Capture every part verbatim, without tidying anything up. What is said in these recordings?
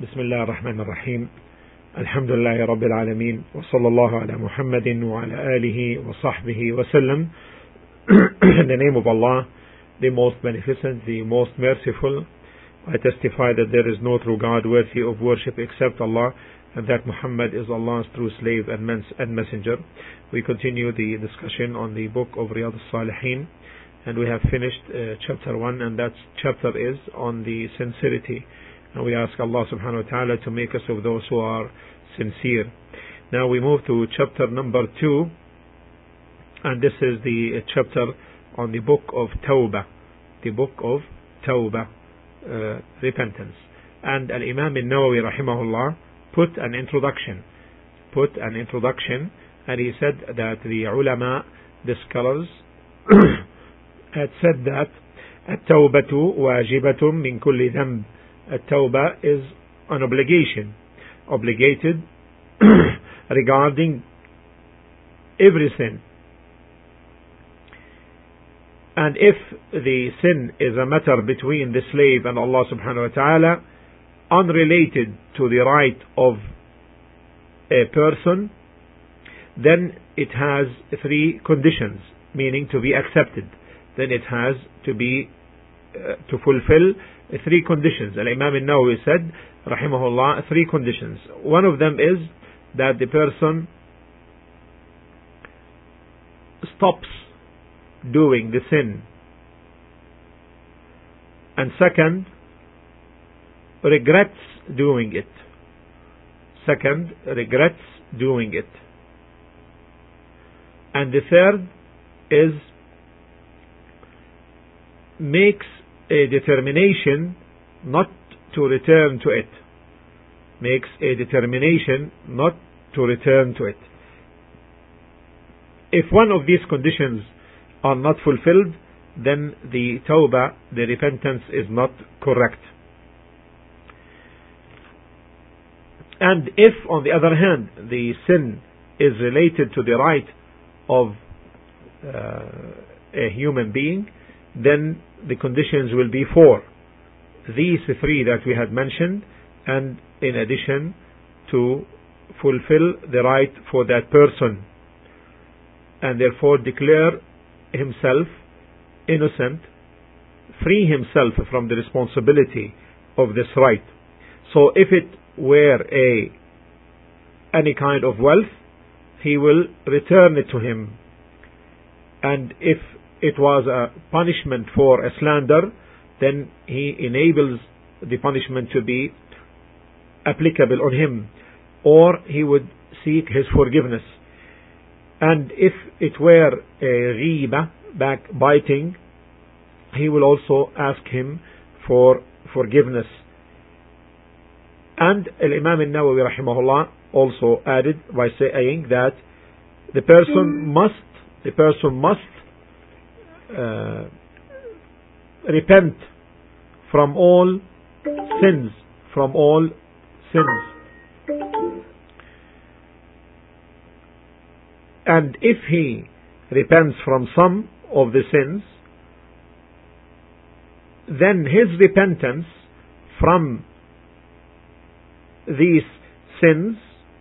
بسم الله الرحمن الرحيم الحمد لله رب العالمين وصلى الله على محمد وعلى آله وصحبه وسلم. In the name of Allah, the most beneficent, the most merciful, I testify that there is no true God worthy of worship except Allah, and that Muhammad is Allah's true slave and messenger. We continue the discussion on the book of Riyadh al-Salihin, and we have finished uh, chapter one, and that chapter is on the sincerity. And we ask Allah subhanahu wa ta'ala to make us of those who are sincere. Now we move to chapter number two, and this is the chapter on the book of Tawbah, the book of Tawbah, uh, repentance. And Al-Imam al-Nawawi rahimahullah put an introduction, put an introduction, and he said that the ulama, the scholars, had said that التوبة واجبة من كل ذنب. التوبة is an obligation, obligated regarding every sin. And if the sin is a matter between the slave and Allah subhanahu wa ta'ala, unrelated to the right of a person, then it has three conditions, meaning to be accepted. Then it has to be uh, to fulfill three conditions. Al-Imam al-Nawawi said, rahimahullah, three conditions. One of them is that the person stops doing the sin. And second, regrets doing it. Second, regrets doing it. And the third is makes a determination not to return to it. Makes a determination not to return to it. If one of these conditions are not fulfilled, then the tawbah, the repentance, is not correct. And if, on the other hand, the sin is related to the right of uh, a human being, then the conditions will be four. These three that we had mentioned, and in addition to fulfill the right for that person, and therefore declare himself innocent, free himself from the responsibility of this right. So if it were a any kind of wealth, he will return it to him. And if it was a punishment for a slander, then he enables the punishment to be applicable on him, or he would seek his forgiveness. And if it were a ghiba, backbiting, he will also ask him for forgiveness. And Al-Imam al-Nawawi rahimahullah also added by saying that the person must, the person must Uh, repent from all sins, from all sins. And if he repents from some of the sins, then his repentance from these sins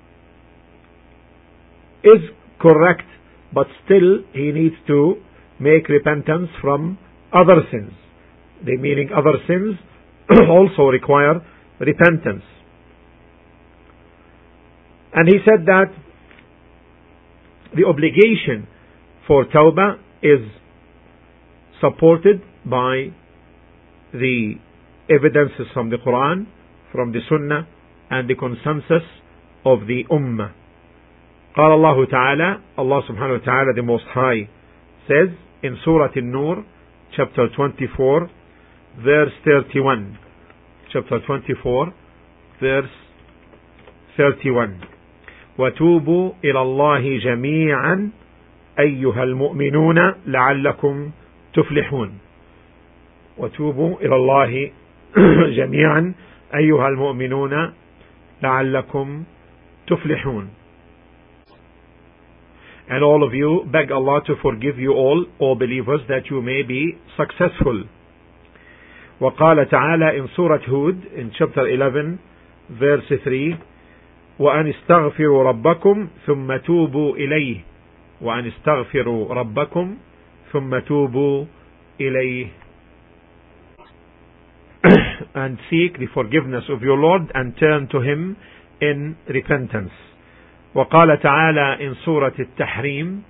is correct, but still he needs to make repentance from other sins. The meaning other sins also require repentance. And he said that the obligation for tawbah is supported by the evidences from the Quran, from the Sunnah, and the consensus of the Ummah. قال الله تعالى, Allah subhanahu wa ta'ala, the Most High, says in Surah An-Nur, chapter twenty-four, verse thirty-one. Chapter twenty-four, verse thirty-one. وَتُوبُوا إِلَى اللَّهِ جَمِيعًا أَيُّهَا الْمُؤْمِنُونَ لَعَلَّكُمْ تُفْلِحُونَ. وَتُوبُوا إِلَى اللَّهِ جَمِيعًا أَيُّهَا الْمُؤْمِنُونَ لَعَلَّكُمْ تُفْلِحُونَ. And all of you, beg Allah to forgive you all, O believers, that you may be successful. وقال تعالى in Surah Hud, in chapter eleven, verse three, وأن استغفروا ربكم ثم توبوا إليه وأن استغفروا ربكم ثم توبوا إليه and seek the forgiveness of your Lord and turn to Him in repentance. وقال تعالى in سورة التحريم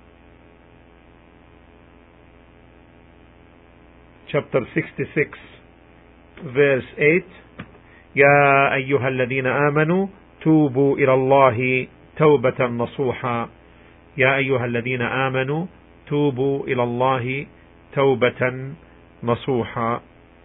chapter sixty-six verse eight, يا أيها الذين آمنوا توبوا إلى الله توبة نصوحا يا أيها الذين آمنوا توبوا إلى الله توبة نصوحا.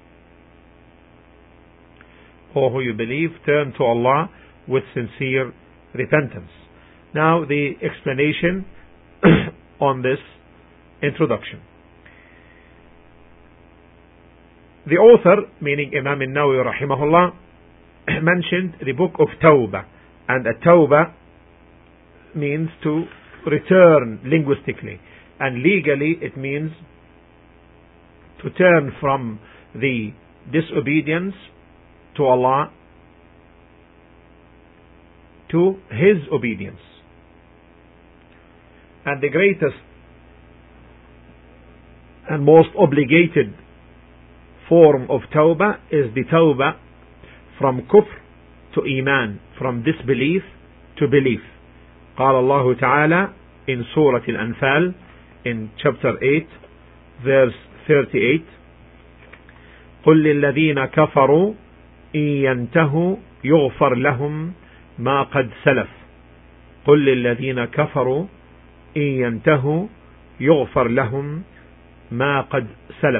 O who you believe, turn to Allah with sincere repentance. Now the explanation on this introduction. The author, meaning Imam al-Nawawi rahimahullah, mentioned the book of Tawbah, and a Tawbah means to return linguistically, and legally it means to turn from the disobedience to Allah to His obedience. And the greatest and most obligated form of Tawbah is the Tawbah from kufr to iman, from disbelief to belief. قال الله تعالى in Surah Al-Anfal in chapter eight verse thirty-eight, قل للذين كفروا إن ينتهوا يغفر لهم ما قد سلف قل للذين كفروا إن ينتهوا يغفر لهم ما قد سلف.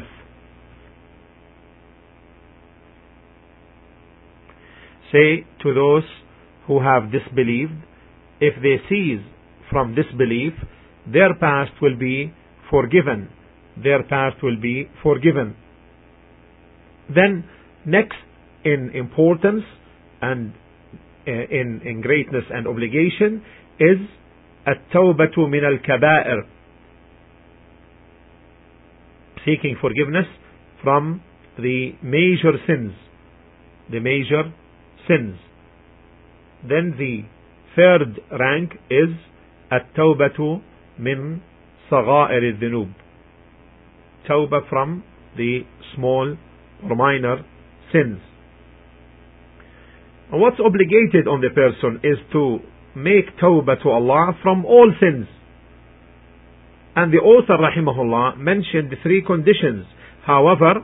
Say to those who have disbelieved, if they cease from disbelief, their past will be forgiven. Their past will be forgiven. Then next in importance and uh, in, in greatness and obligation is التوبة من الكبائر, seeking forgiveness from the major sins, the major sins. Then the third rank is التوبة من صغائر الذنوب, tawbah from the small or minor sins. And what's obligated on the person is to make tawbah to Allah from all sins. And the author rahimahullah mentioned the three conditions. However,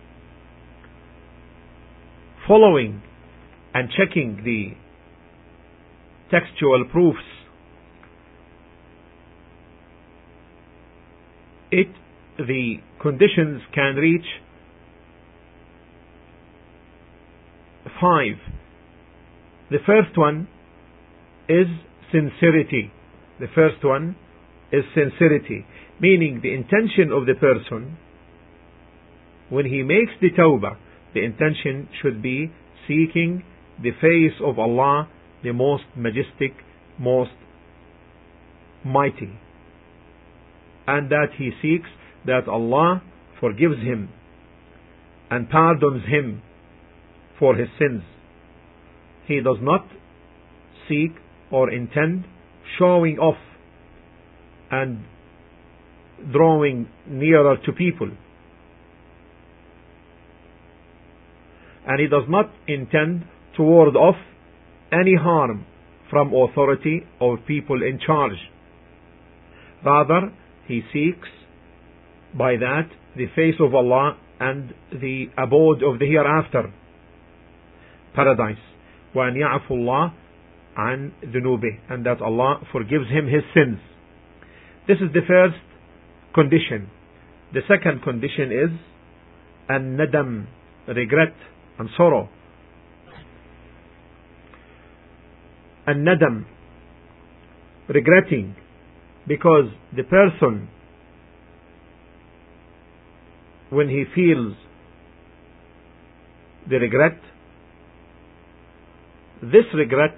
following and checking the textual proofs, it the conditions can reach five. The first one is sincerity. The first one is sincerity, meaning the intention of the person when he makes the tawbah, the intention should be seeking the face of Allah, the most majestic, most mighty, and that he seeks that Allah forgives him and pardons him for his sins. He does not seek or intend showing off and drawing nearer to people, and he does not intend to ward off any harm from authority or people in charge. Rather, he seeks by that the face of Allah and the abode of the hereafter, paradise. وأن يعفو الله عن ذنوبه, and that Allah forgives him his sins. This is the first condition. The second condition is الندم, regret and sorrow. الندم, regretting, because the person, when he feels the regret, this regret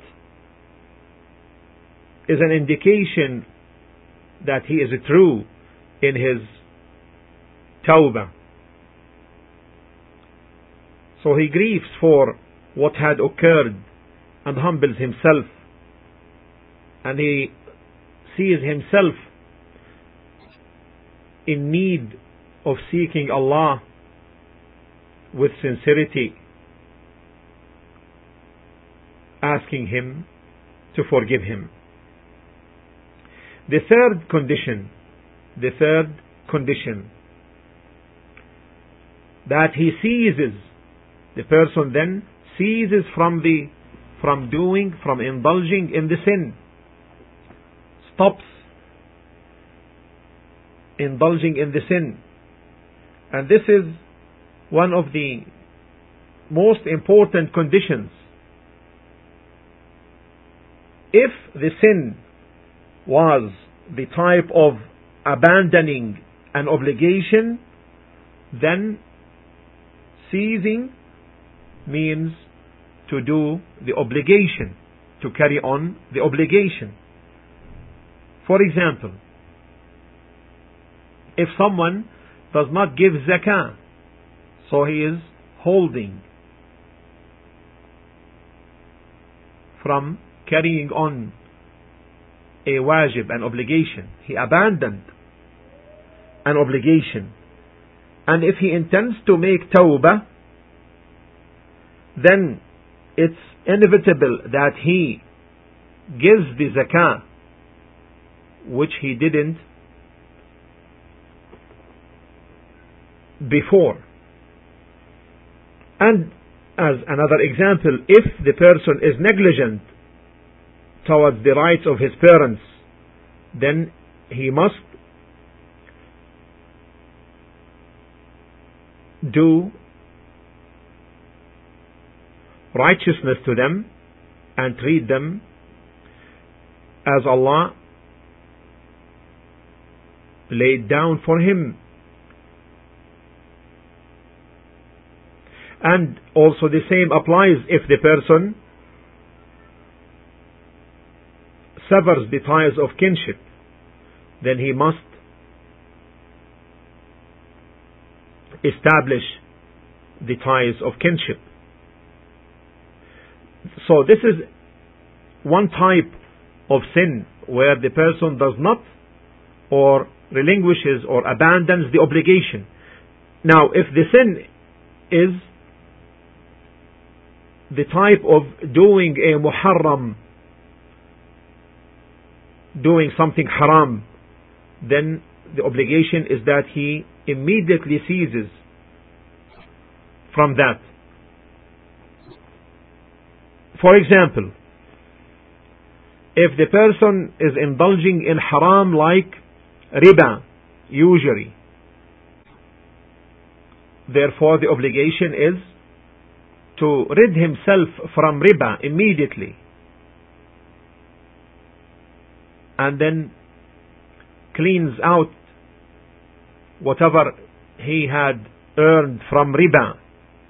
is an indication that he is true in his tawbah. So he grieves for what had occurred and humbles himself, and he sees himself in need of seeking Allah with sincerity, asking Him to forgive him. The third condition, the third condition, that he ceases, the person then ceases from the, from doing, from indulging in the sin, stops indulging in the sin. And this is one of the most important conditions. If the sin was the type of abandoning an obligation, then ceasing means to do the obligation, to carry on the obligation. For example, if someone does not give zakah, so he is holding from carrying on a wajib, an obligation. He abandoned an obligation. And if he intends to make tawbah, then it's inevitable that he gives the zakah, which he didn't before. And as another example, if the person is negligent towards the rights of his parents, then he must do righteousness to them and treat them as Allah laid down for him. And also the same applies if the person severs the ties of kinship, then he must establish the ties of kinship. So this is one type of sin where the person does not or relinquishes or abandons the obligation. Now, if the sin is the type of doing a muharram, doing something haram, then the obligation is that he immediately ceases from that. For example, if the person is indulging in haram like riba, usury, therefore the obligation is to rid himself from riba immediately, and then cleans out whatever he had earned from riba.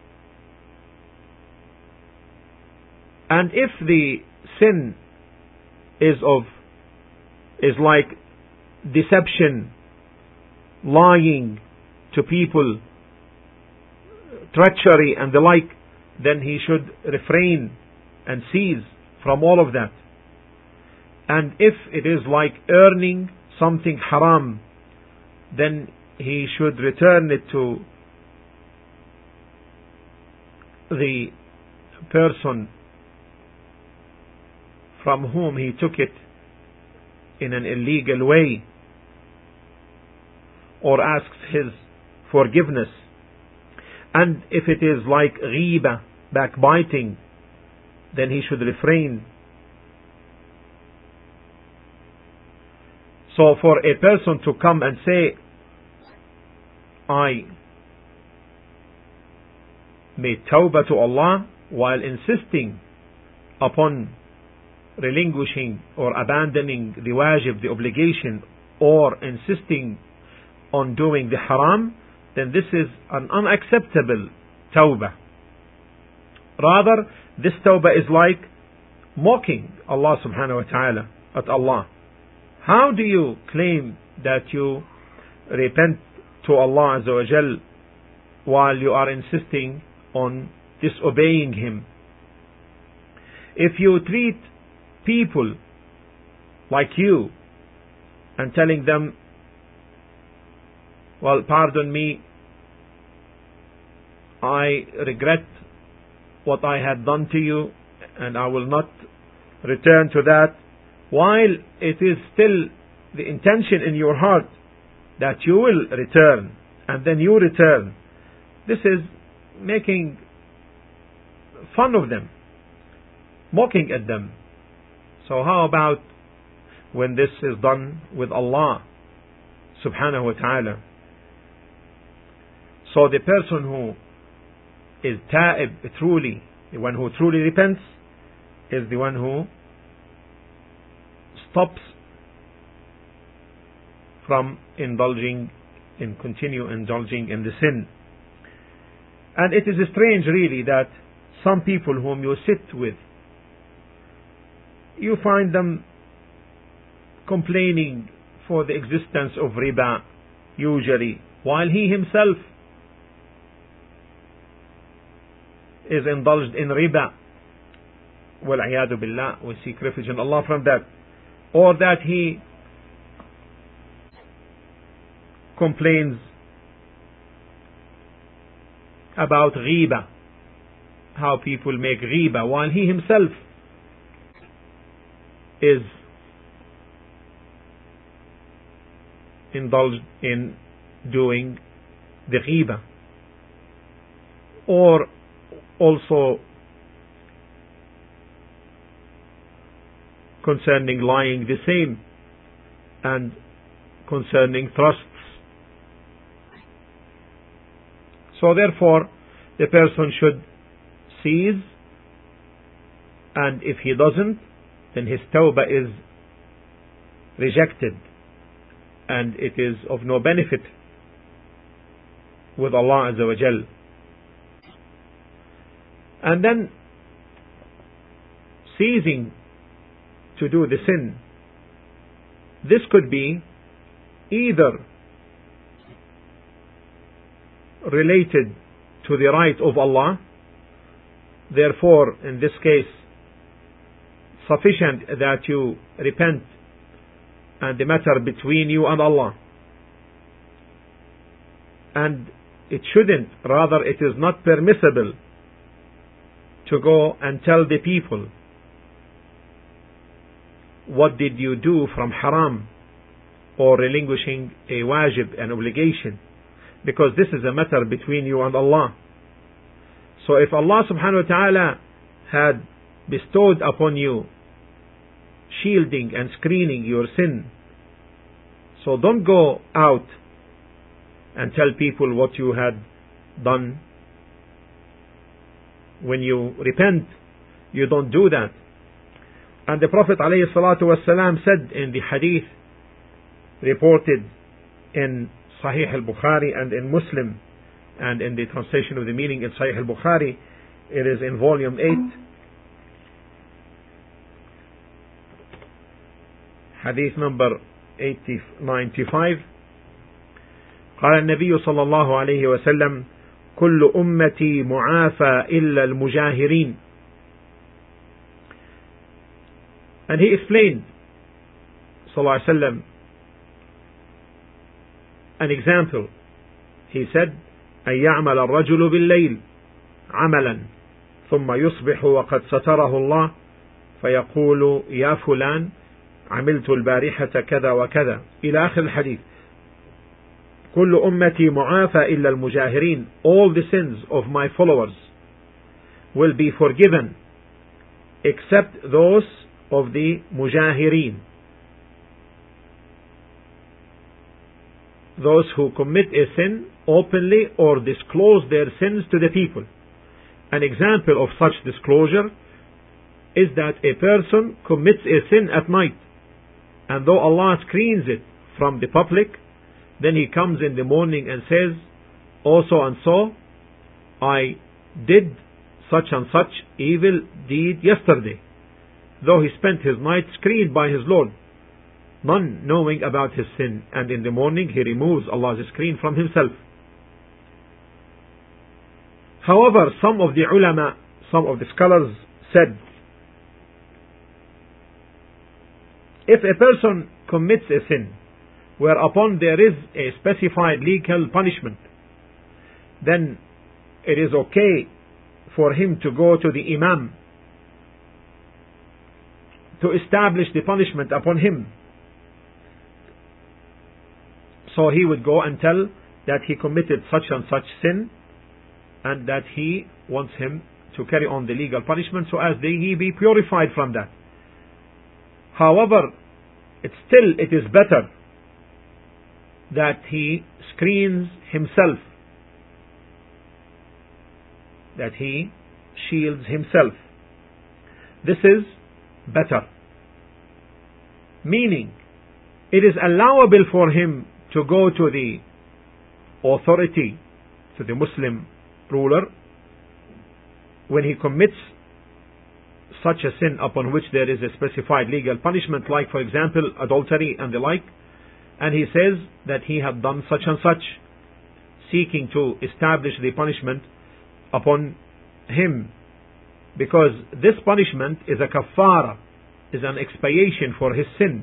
And if the sin is of is like deception, lying to people, treachery and the like, then he should refrain and cease from all of that. And if it is like earning something haram, then he should return it to the person from whom he took it in an illegal way, or asks his forgiveness. And if it is like ghiba, backbiting, then he should refrain. So for a person to come and say, I made tawbah to Allah, while insisting upon relinquishing or abandoning the wajib, the obligation, or insisting on doing the haram, then this is an unacceptable tawbah. Rather, this tawbah is like mocking Allah subhanahu wa ta'ala at Allah. How do you claim that you repent to Allah Azza wa Jal while you are insisting on disobeying Him? If you treat people like you and telling them, well, pardon me, I regret what I had done to you and I will not return to that, while it is still the intention in your heart that you will return, and then you return, this is making fun of them, mocking at them. So how about when this is done with Allah subhanahu wa ta'ala? So the person who is ta'ib truly, the one who truly repents, is the one who stops from indulging in continue indulging in the sin. And it is strange really that some people whom you sit with, you find them complaining for the existence of riba usually, while he himself is indulged in riba. Wal-'iyadu billah, we seek refuge in Allah from that. Or that he complains about ghiba, how people make ghiba, while he himself is indulged in doing the ghiba. Or also concerning lying the same, and concerning trusts. So therefore the person should cease, and if he doesn't, then his tawbah is rejected and it is of no benefit with Allah Azza wa Jal. And then ceasing to do the sin, this could be either related to the right of Allah, therefore in this case sufficient that you repent and the matter between you and Allah, and it shouldn't, rather it is not permissible to go and tell the people, what did you do from haram, or relinquishing a wajib, an obligation, because this is a matter between you and Allah. So if Allah subhanahu wa ta'ala had bestowed upon you shielding and screening your sin, so don't go out and tell people what you had done. When you repent, you don't do that. And the Prophet alayhi salatu wasalam said in the hadith reported in Sahih al-Bukhari and in Muslim, and in the translation of the meaning in Sahih al-Bukhari, it is in volume eight, hadith number eighty ninety-five. قال النبي صلى الله عليه وسلم كل أمتي معافى إلا المجاهرين. And he explained صلى الله عليه وسلم an example. He said أن يعمل الرجل بالليل عملا ثم يصبح وقد ستره الله فيقول يا فلان عملت البارحة كذا وكذا إلى آخر الحديث. كل أمتي معافى إلا المجاهرين. All the sins of my followers will be forgiven except those of the mujahirin, those who commit a sin openly or disclose their sins to the people. An example of such disclosure is that a person commits a sin at night, and though Allah screens it from the public, then he comes in the morning and says, oh so and so, I did such and such evil deed yesterday, though he spent his night screened by his Lord, none knowing about his sin, and in the morning he removes Allah's screen from himself. However, some of the ulama, some of the scholars said if a person commits a sin whereupon there is a specified legal punishment, then it is okay for him to go to the Imam to establish the punishment upon him. So he would go and tell that he committed such and such sin, and that he wants him to carry on the legal punishment so as he be purified from that. However, it's still it is better that he screens himself, that he shields himself. This is better. Meaning, it is allowable for him to go to the authority, to the Muslim ruler, when he commits such a sin upon which there is a specified legal punishment, like for example adultery and the like, and he says that he had done such and such, seeking to establish the punishment upon him, because this punishment is a kafara, is an expiation for his sin.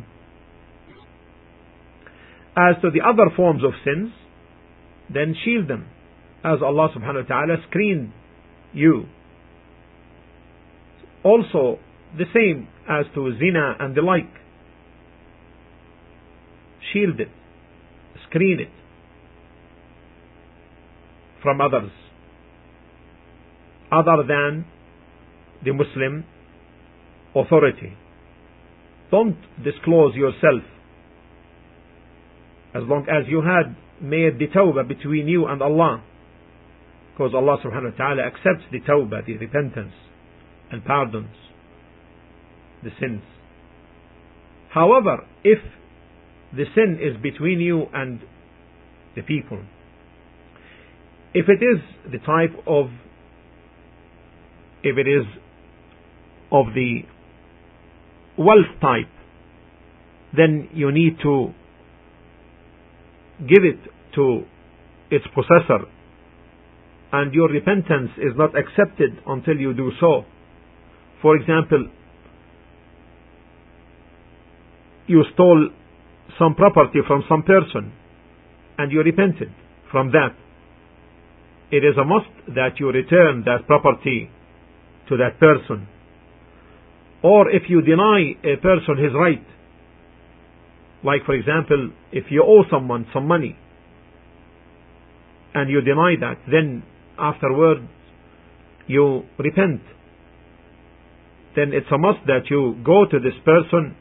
As to the other forms of sins, then shield them, as Allah subhanahu wa ta'ala screened you. Also, the same as to zina and the like. Shield it, screen it from others, other than the Muslim authority. Don't disclose yourself as long as you had made the tawbah between you and Allah, because Allah subhanahu wa ta'ala accepts the tawbah, the repentance, and pardons the sins. However, if the sin is between you and the people, if it is the type of, if it is of the wealth type, then you need to give it to its possessor, and your repentance is not accepted until you do so. For example, you stole some property from some person and you repented from that. It is a must that you return that property to that person. Or if you deny a person his right, like for example, if you owe someone some money and you deny that, then afterwards you repent, then it's a must that you go to this person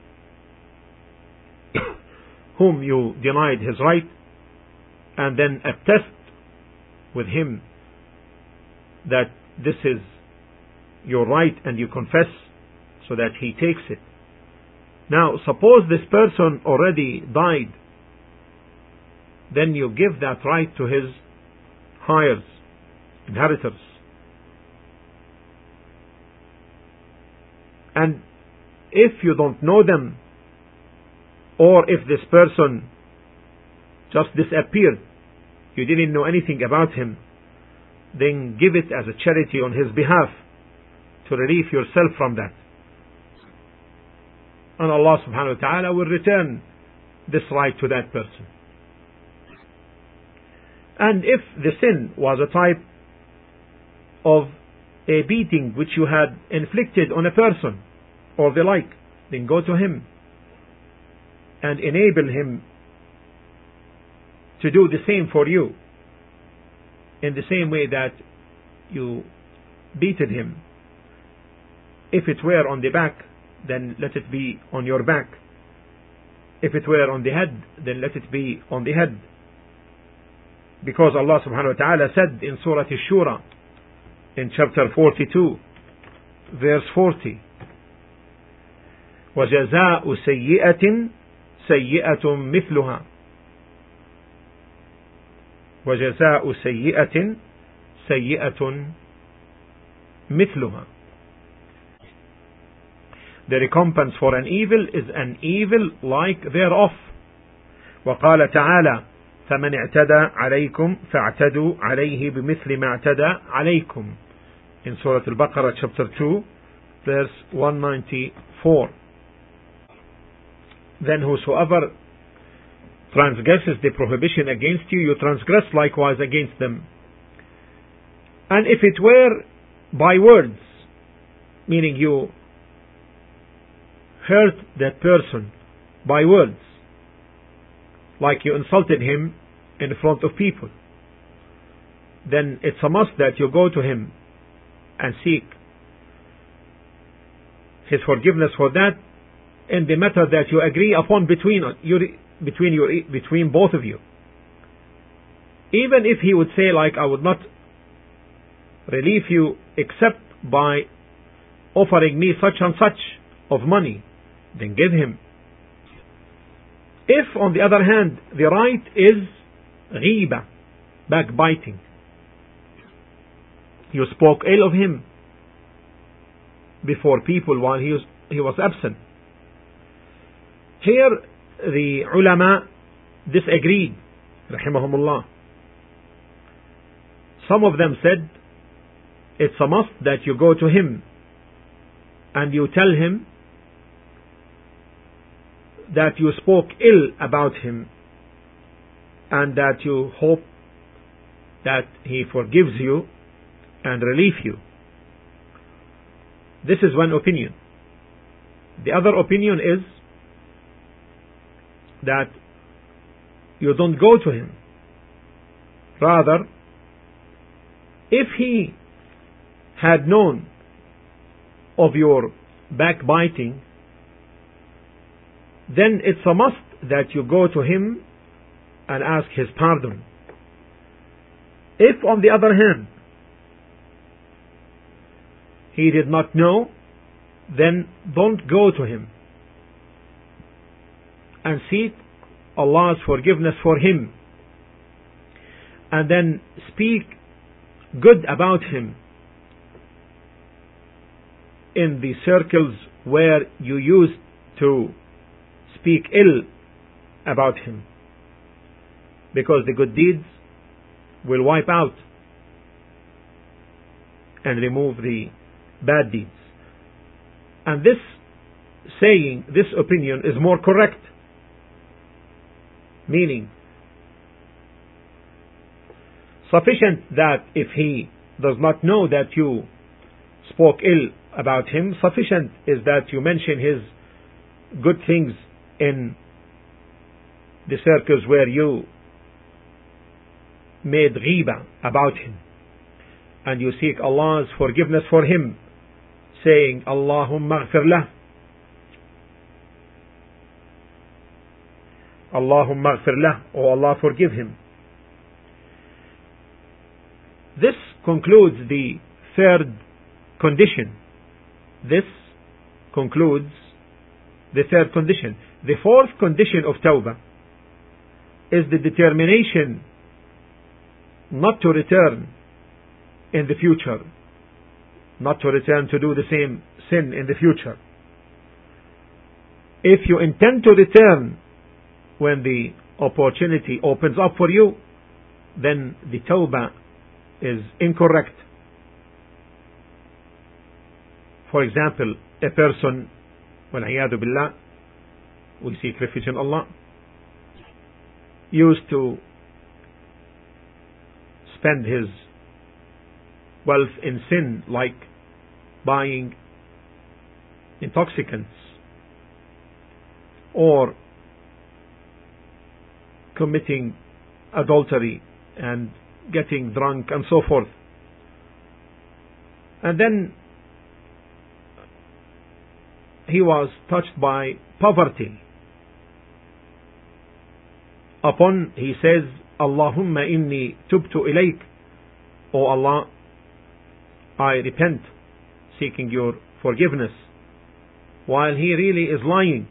whom you denied his right, and then attest with him that this is your right, and you confess so that he takes it. Now, suppose this person already died, then you give that right to his heirs, inheritors. And if you don't know them, or if this person just disappeared, you didn't know anything about him, then give it as a charity on his behalf to relieve yourself from that. And Allah subhanahu wa ta'ala will return this right to that person. And if the sin was a type of a beating which you had inflicted on a person or the like, then go to him and enable him to do the same for you, in the same way that you beated him. If it were on the back, then let it be on your back. If it were on the head, then let it be on the head. Because Allah subhanahu wa ta'ala said in Surah Ash-Shura, in chapter forty-two, verse forty, وَجَزَاءُ سَيِّئَةٍ سَيِّئَةٌ مِثْلُهَا وَجَزَاءُ سَيِّئَةٍ سَيِّئَةٌ مِثْلُهَا. The recompense for an evil is an evil like thereof. وقال تعالى فمن اعتدى عليكم فاعتدوا عليه بمثل ما اعتدى عليكم, in Surah Al-Baqarah chapter two verse one ninety-four. then whosoever transgresses the prohibition against you, you transgress likewise against them. And if it were by words, meaning you hurt that person by words, like you insulted him in front of people, then it's a must that you go to him and seek his forgiveness for that in the matter that you agree upon between you, between your, between both of you. Even if he would say, like, I would not relieve you except by offering me such and such of money, then give him. If, on the other hand, the right is ghiba, backbiting, you spoke ill of him before people while he was, he was absent. Here the ulama disagreed, rahimahumullah. Some of them said it's a must that you go to him and you tell him that you spoke ill about him and that you hope that he forgives you and relieve you. This is one opinion. The other opinion is that you don't go to him. Rather, if he had known of your backbiting, then it's a must that you go to him and ask his pardon. If, on the other hand, he did not know, then don't go to him and seek Allah's forgiveness for him, and then speak good about him in the circles where you used to speak ill about him, because the good deeds will wipe out and remove the bad deeds. And this saying, this opinion is more correct, meaning sufficient that if he does not know that you spoke ill about him, sufficient is that you mention his good things in the circles where you made ghiba about him, and you seek Allah's forgiveness for him, saying, Allahumma ghfir lah, Allahumma ghfir lah, O Allah, forgive him. This concludes the third condition. This concludes the third condition. The fourth condition of tawbah is the determination not to return in the future, not to return to do the same sin in the future. If you intend to return when the opportunity opens up for you, then the tawbah is incorrect. For example, a person, wal-iyadu billah, we seek refuge in Allah, used to spend his wealth in sin, like buying intoxicants or committing adultery and getting drunk and so forth. And then he was touched by poverty. Upon he says, Allahumma inni tubtu ilayk, O Allah, I repent, seeking your forgiveness, while he really is lying,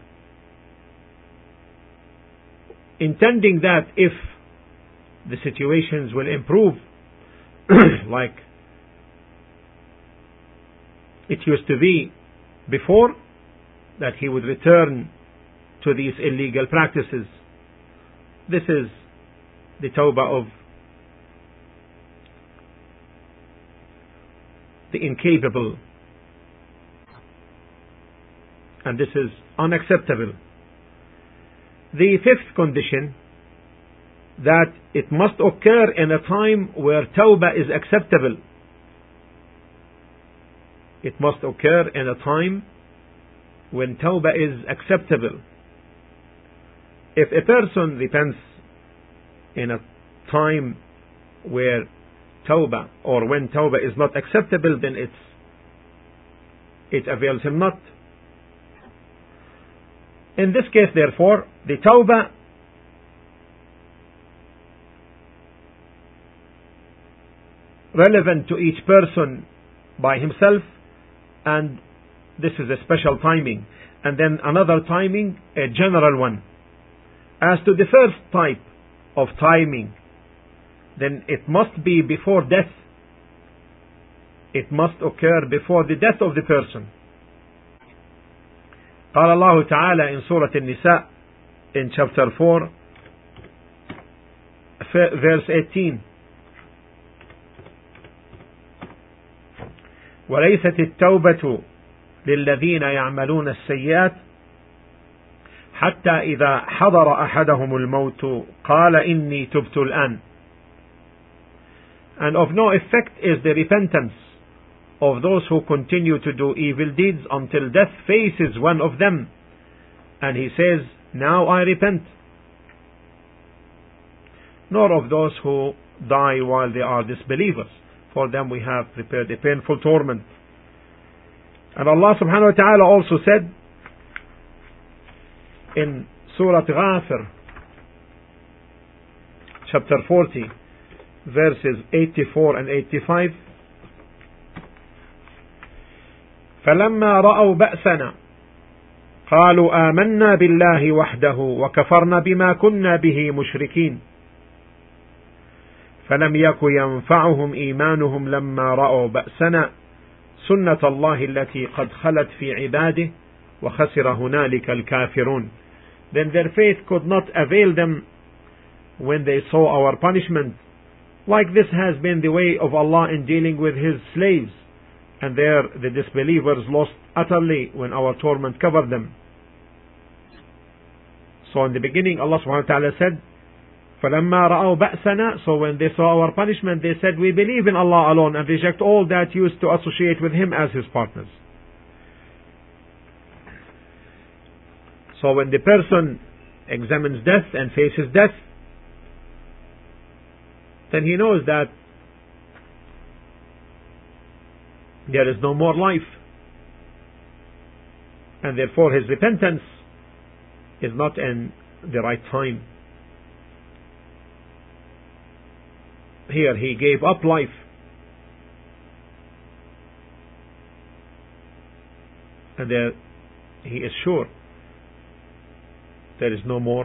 intending that if the situations will improve like it used to be before, that he would return to these illegal practices. This is the tawbah of the incapable, and this is unacceptable. The fifth condition, that it must occur in a time where tawbah is acceptable. It must occur in a time when tawbah is acceptable. If a person repents in a time where tawbah or when tawbah is not acceptable, then it's, it avails him not. In this case, therefore, the tawbah relevant to each person by himself, and this is a special timing, and then another timing, a general one. As to the first type of timing, then it must be before death. It must occur before the death of the person. قال الله تعالى in Surah An-Nisa in chapter four verse eighteen, وليست التوبة للذين يعملون السيئات حتى إذا حضر أحدهم الموت قال إني تبت الآن. And of no effect is the repentance of those who continue to do evil deeds until death faces one of them, and he says, now I repent. Nor of those who die while they are disbelievers. For them we have prepared a painful torment. And Allah subhanahu wa ta'ala also said in Surah Ghafir, chapter forty, verses eighty-four and eighty-five, فلما رأوا بأسنا قالوا آمنا بالله وحده وكفرنا بما كنا به مشركين فلم يك ينفعهم إيمانهم لما رأوا بأسنا سنة الله التي قد خلت في عباده وخسر هنالك الكافرون. Then their faith could not avail them when they saw our punishment. Like this has been the way of Allah in dealing with His slaves, and there the disbelievers lost utterly when our torment covered them. So in the beginning Allah subhanahu wa ta'ala said, فَلَمَّا رَأَوْا بَأْسَنَا, so when they saw our punishment, they said, we believe in Allah alone and reject all that used to associate with Him as His partners. So when the person examines death and faces death, then he knows that there is no more life, and therefore his repentance is not in the right time. Here he gave up life, and there he is sure there is no more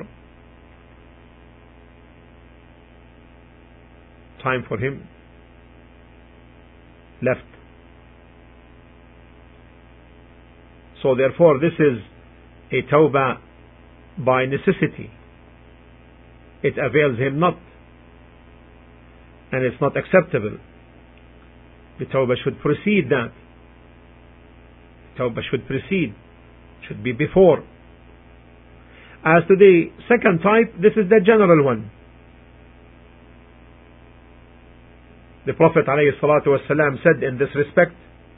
time for him left. So therefore this is a tawbah by necessity. It avails him not, and it's not acceptable. The tawbah should precede that. The tawbah should precede, should be before. As to the second type, this is the general one. The Prophet ﷺ said in this respect,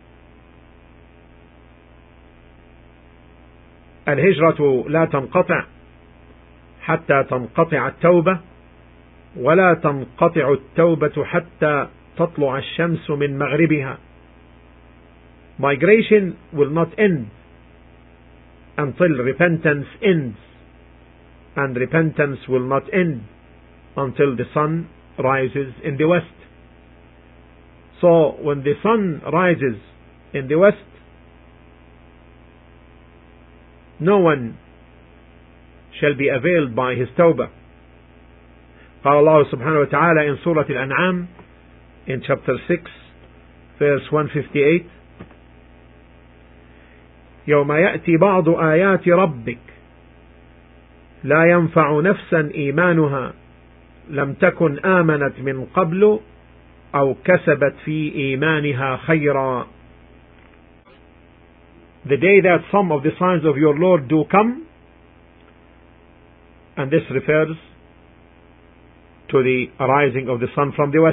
الهجرة لا تنقطع حتى تنقطع التوبة ولا تنقطع التوبة حتى تطلع الشمس من مغربها. Migration will not end until repentance ends, and repentance will not end until the sun rises in the west. So when the sun rises in the west, no one shall be availed by his tawbah. قال الله سبحانه وتعالى in Surah Al-An'am in chapter six verse one fifty-eight, يوم يأتي بعض آيات ربك لا ينفع نفسا إيمانها لم تكن آمنت من قبل أو كسبت في إيمانها خيرا. The day that some of the signs of your Lord do come, and this refers to the arising of the sun from the west.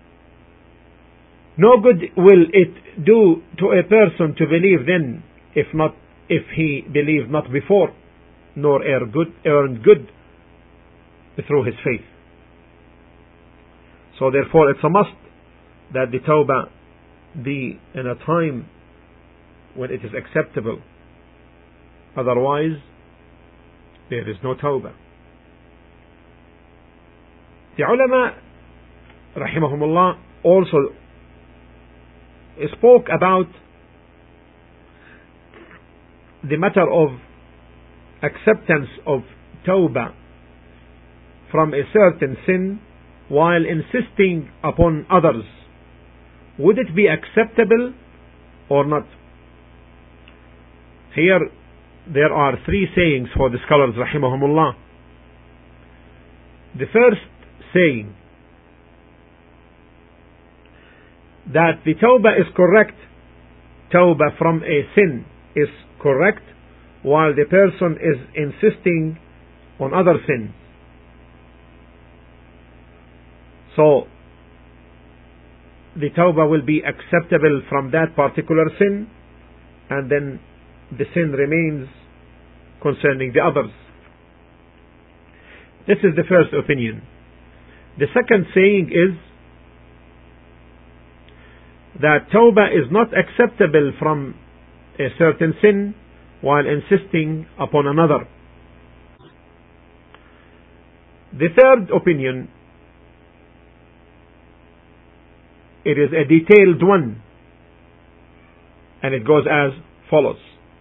No good will it do to a person to believe then, if not if he believed not before, nor earned good, earned good through his faith. So therefore it's a must that the tawbah be in a time when it is acceptable. Otherwise, there is no tawbah. The ulama, rahimahumullah, also spoke about the matter of acceptance of tawbah from a certain sin while insisting upon others. Would it be acceptable or not? Here there are three sayings for the scholars, rahimahumullah. The first saying, that the tawbah is correct, tawbah from a sin is correct, while the person is insisting on other sins. So the tawbah will be acceptable from that particular sin, and then the sin remains concerning the others. This is the first opinion. The second saying is that tawbah is not acceptable from a certain sin while insisting upon another. The third opinion, it is a detailed one, and it goes as follows.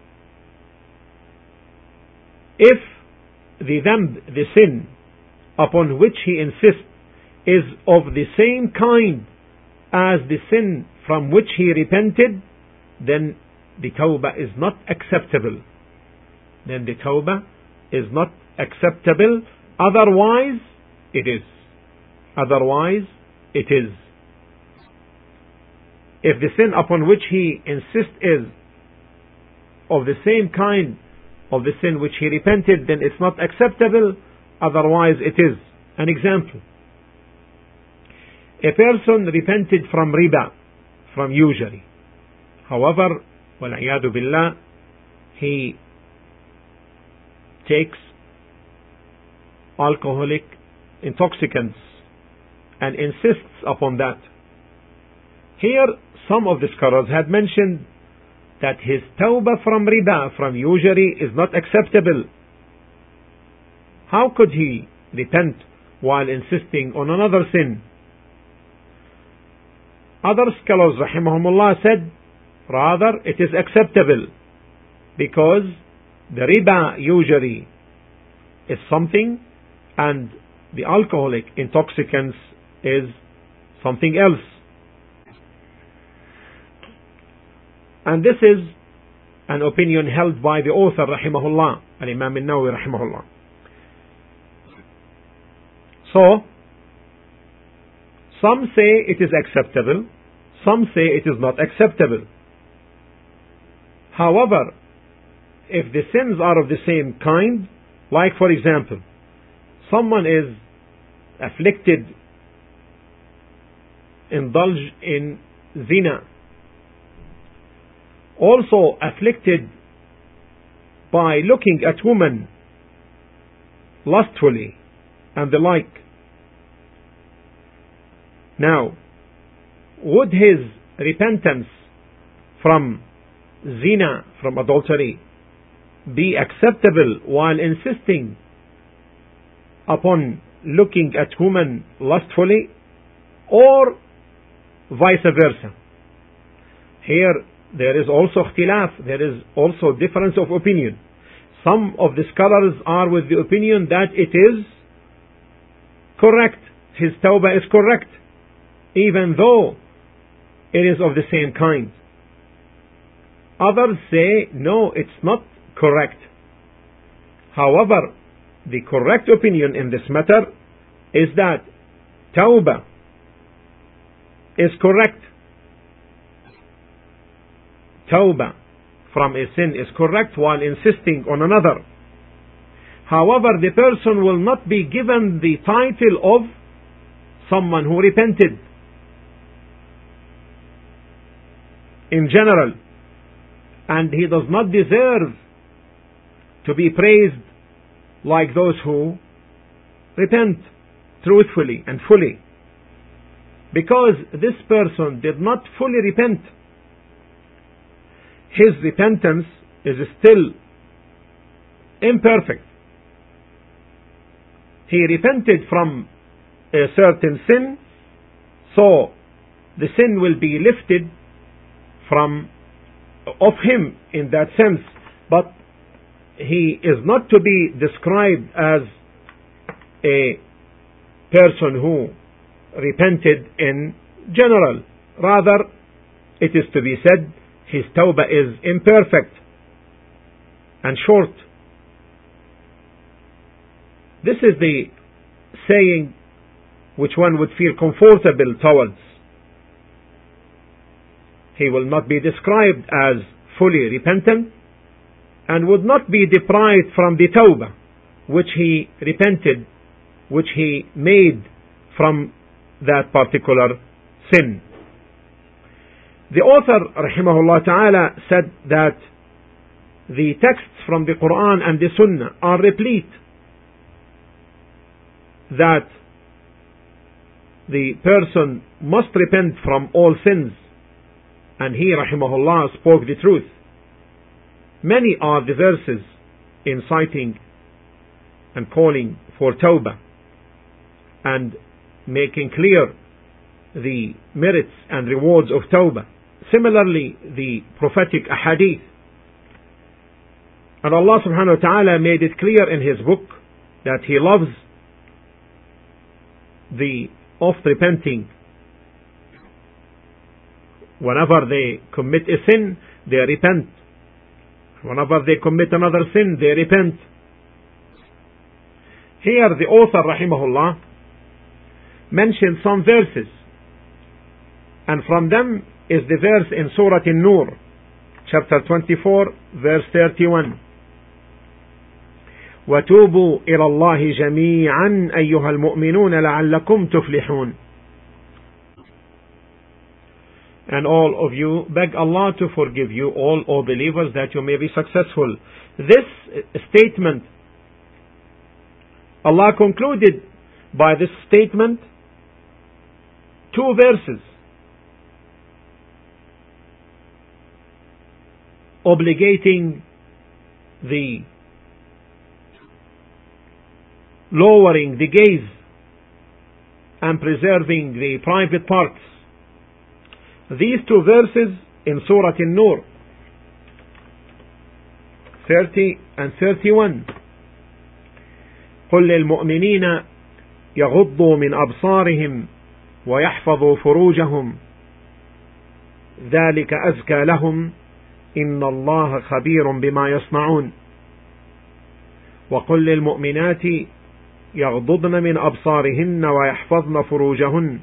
If the dhanb, the sin upon which he insists, is of the same kind as the sin from which he repented, then the tawbah is not acceptable. Then the tawbah is not acceptable. Otherwise, it is. Otherwise, it is. If the sin upon which he insists is of the same kind of the sin which he repented, then it's not acceptable. Otherwise, it is. An example. A person repented from riba, from usury. However, wal'iyadu billah, he takes alcoholic intoxicants and insists upon that. Here, some of the scholars had mentioned that his tawbah from riba, from usury, is not acceptable. How could he repent while insisting on another sin? Other scholars, rahimahumullah, said, rather it is acceptable, because the riba usury is something and the alcoholic intoxicants is something else. And this is an opinion held by the author, rahimahullah, al-Imam al-Nawawi, rahimahullah. So, some say it is acceptable, some say it is not acceptable. However, if the sins are of the same kind, like for example, someone is afflicted, indulged in zina, also afflicted by looking at women lustfully and the like. Now, would his repentance from zina, from adultery, be acceptable while insisting upon looking at women lustfully, or vice versa? Here there is also ikhtilaf, there is also difference of opinion. Some of the scholars are with the opinion that it is correct, his tawbah is correct, even though it is of the same kind. Others say, no, it's not correct. However, the correct opinion in this matter is that tawbah is correct. Tawbah from a sin is correct while insisting on another. However, the person will not be given the title of someone who repented in general, and he does not deserve to be praised like those who repent truthfully and fully, because this person did not fully repent. His repentance is still imperfect. He repented from a certain sin, so the sin will be lifted from of him in that sense, but he is not to be described as a person who repented in general. Rather, it is to be said his tawbah is imperfect and short. This is the saying which one would feel comfortable towards. He will not be described as fully repentant and would not be deprived from the tawbah which he repented, which he made from that particular sin. The author, rahimahullah ta'ala, said that the texts from the Quran and the Sunnah are replete that the person must repent from all sins, and he, rahimahullah, spoke the truth. Many are the verses inciting and calling for tawbah and making clear the merits and rewards of tawbah. Similarly, the prophetic ahadith. And Allah subhanahu wa ta'ala made it clear in His book that He loves the oft repenting. Whenever they commit a sin, they repent. Whenever they commit another sin, they repent. Here the author, rahimahullah, mentioned some verses, and from them is the verse in Surah An-Nur, chapter twenty-four, verse thirty-one. وَتُوبُوا إِلَى اللَّهِ جَمِيعًا أَيُّهَا الْمُؤْمِنُونَ لَعَلَّكُمْ تُفْلِحُونَ. And all of you beg Allah to forgive you, all, all believers, that you may be successful. This statement, Allah concluded by this statement two verses obligating the lowering the gaze and preserving the private parts. These two verses in Surah An-Nur, thirty and thirty-one. قل للمؤمنين يغضوا من أبصارهم ويحفظوا فروجهم ذلك أزكى لهم إن الله خبير بما يصنعون وقل للمؤمنات يغضضن من أبصارهن ويحفظن فروجهن,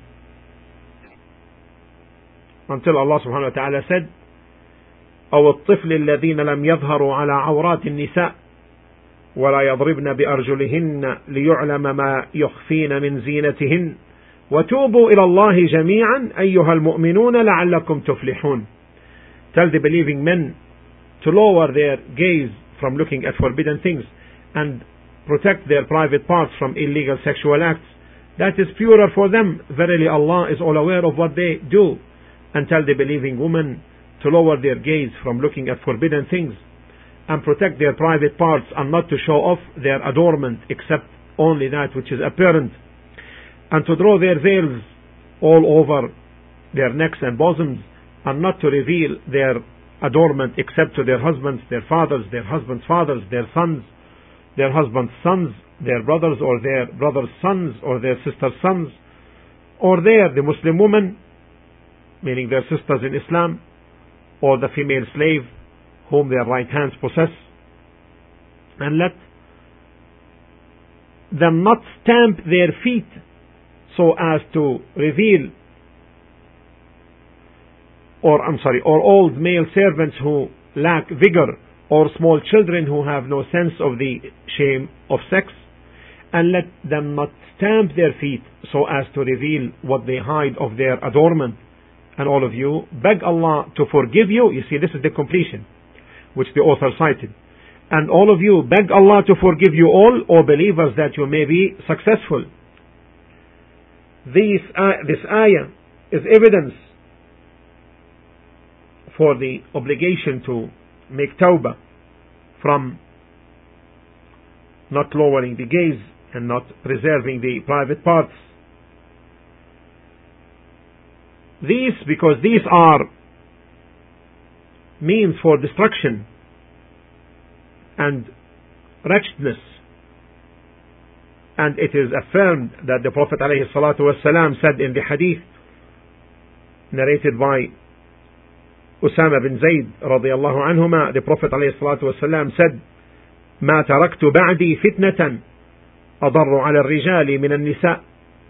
until Allah subhanahu wa ta'ala said, أو الطفل الذين لم يظهروا على عورات النساء ولا يضربن بأرجلهن ليعلم ما يخفين من زينتهن وتوبوا إلى الله جميعا أيها المؤمنون لعلكم تفلحون. Tell the believing men to lower their gaze from looking at forbidden things and protect their private parts from illegal sexual acts. That is purer for them. Verily Allah is all aware of what they do. And tell the believing women to lower their gaze from looking at forbidden things and protect their private parts and not to show off their adornment except only that which is apparent, and to draw their veils all over their necks and bosoms and not to reveal their adornment except to their husbands, their fathers, their husbands' fathers, their sons, their husbands' sons, their brothers or their brothers' sons or their sisters' sons, or their, the Muslim woman, meaning their sisters in Islam, or the female slave whom their right hands possess, and let them not stamp their feet so as to reveal, or I'm sorry, or old male servants who lack vigor or small children who have no sense of the shame of sex, and let them not stamp their feet so as to reveal what they hide of their adornment. And all of you, beg Allah to forgive you. You see, this is the completion which the author cited. And all of you, beg Allah to forgive you all, O believers, that you may be successful. This, uh, this ayah is evidence for the obligation to make tawbah from not lowering the gaze and not preserving the private parts. These, because these are means for destruction and wretchedness, and it is affirmed that the Prophet ﷺ said in the hadith narrated by Usama bin Zayd radiyallahu anhuma, the Prophet ﷺ said, ما تركت بعدي فتنة أضر على الرجال من النساء.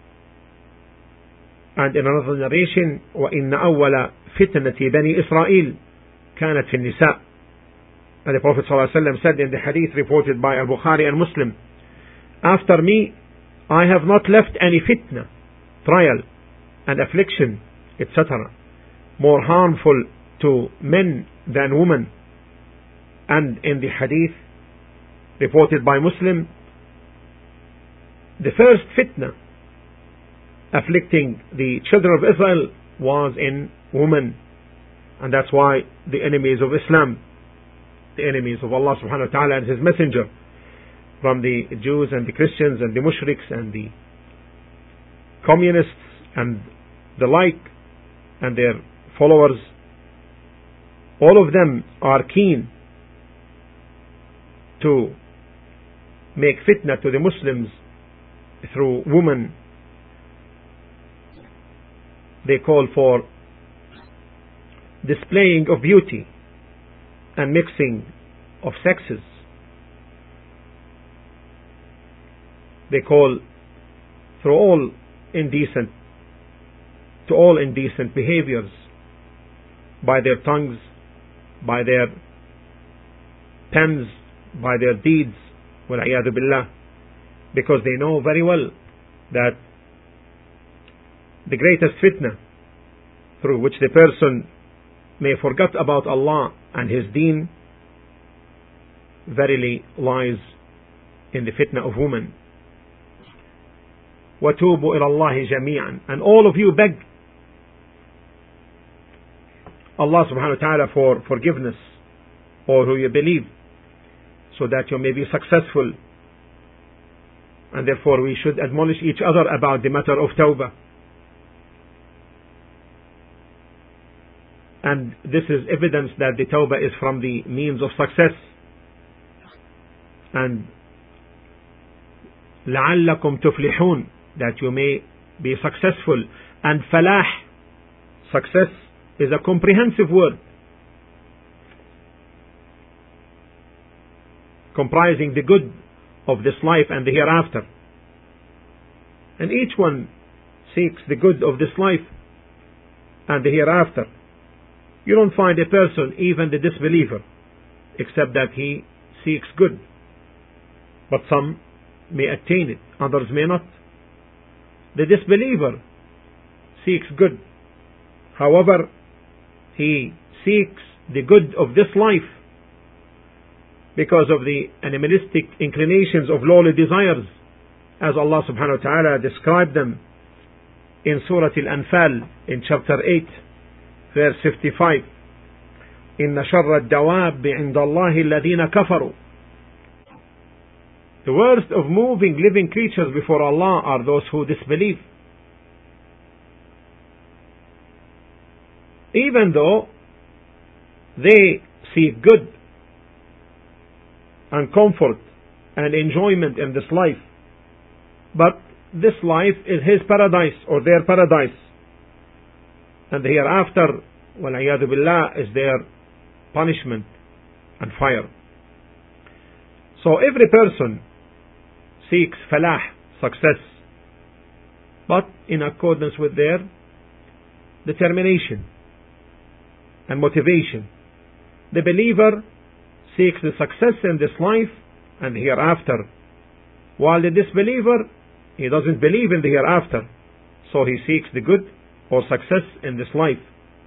And in another narration, وإن أول فتنة بني إسرائيل كانت في النساء. And the Prophet ﷺ said in the hadith reported by Al-Bukhari and Muslim, after me I have not left any fitna, trial and affliction, et cetera, more harmful to men than women. And in the hadith reported by Muslim, the first fitna afflicting the children of Israel was in women, and that's why the enemies of Islam, the enemies of Allah subhanahu wa ta'ala and His Messenger, from the Jews and the Christians and the Mushriks and the communists and the like and their followers, all of them are keen to make fitna to the Muslims through women. They call for displaying of beauty and mixing of sexes. They call through all indecent to all indecent behaviors by their tongues, by their pens, by their deeds, وَالْعِيَاذُ بِاللَّهِ, because they know very well that the greatest fitna through which the person may forget about Allah and His deen verily lies in the fitna of women. وَتُوبُوا إِلَى اللَّهِ جَمِيعًا. And all of you beg Allah subhanahu wa ta'ala for forgiveness, or who you believe, so that you may be successful. And therefore we should admonish each other about the matter of tawbah. And this is evidence that the tawbah is from the means of success. And لَعَلَّكُمْ تُفْلِحُونَ, that you may be successful. And falah, success, is a comprehensive word comprising the good of this life and the hereafter. And each one seeks the good of this life and the hereafter. You don't find a person, even the disbeliever, except that he seeks good. But some may attain it, others may not. The disbeliever seeks good. However, he seeks the good of this life because of the animalistic inclinations of lowly desires, as Allah subhanahu wa ta'ala described them in Surah Al-Anfal in chapter eight, verse fifty-five. إِنَّ شَرَّ الدَّوَابِّ عِنْدَ اللَّهِ الَّذِينَ كَفَرُوا. The worst of moving living creatures before Allah are those who disbelieve. Even though they seek good and comfort and enjoyment in this life, but this life is his paradise or their paradise, and the hereafter, وَالْعِيَاذُ بِاللَّهِ, is their punishment and fire. So every person seeks falah, success, but in accordance with their determination and motivation. The believer seeks the success in this life and the hereafter, while the disbeliever, he doesn't believe in the hereafter, so he seeks the good or success in this life.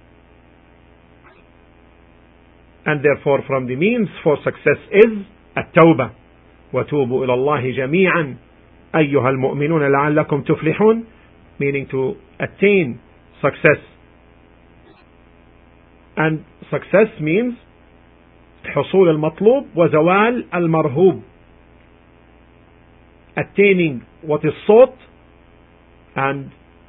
And therefore from the means for success is التوبة. وتوبوا إلى الله جميعا أيها المؤمنون لعلكم تفلحون, meaning to attain success. And success means حصول المطلوب وزوال المرهوب, attaining what is sought and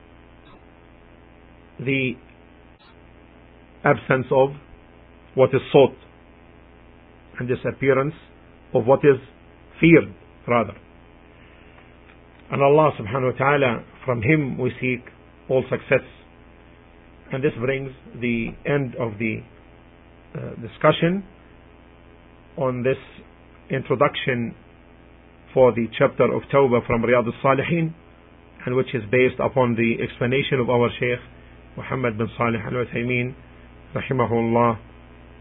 the absence of what is sought, and disappearance of what is feared rather. And Allah subhanahu wa ta'ala, from Him we seek all success. And this brings the end of the uh, discussion on this introduction for the chapter of Tawbah from Riyadh al-Salihin, and which is based upon the explanation of our Shaykh Muhammad bin Salih al-Uthaymeen rahimahullah.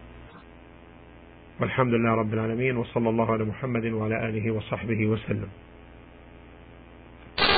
Walhamdulillah Rabbil Alameen, wa sallallahu ala Muhammadin wa ala alihi wa sahbihi wa sallam.